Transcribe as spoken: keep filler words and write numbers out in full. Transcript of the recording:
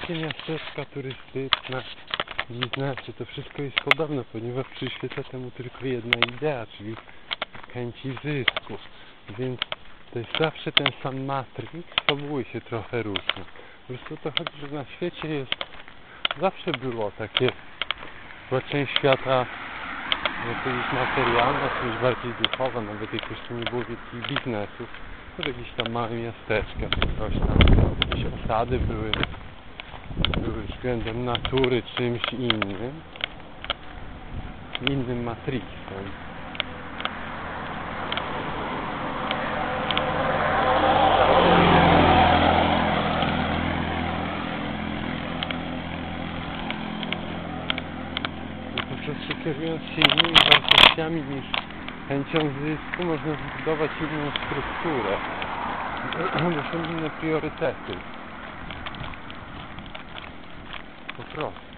wszystkie miasteczka turystyczne, biznesy, to wszystko jest podobne, ponieważ przyświeca temu tylko jedna idea, czyli chęci zysku. Więc to jest zawsze ten sam Matrix, fabuły się trochę różnią. Po prostu to chodzi, że na świecie jest, zawsze było takie, była część świata jakiegoś materialna, coś bardziej duchowa, nawet jak jeszcze nie było wielkich biznesów, to jakieś tam małe miasteczka, coś tam, jakieś osady były, były względem natury czymś innym, innym Matrixem. Po prostu kierując się innymi wartościami niż chęcią zysku, można zbudować inną strukturę, bo są inne priorytety. Po prostu.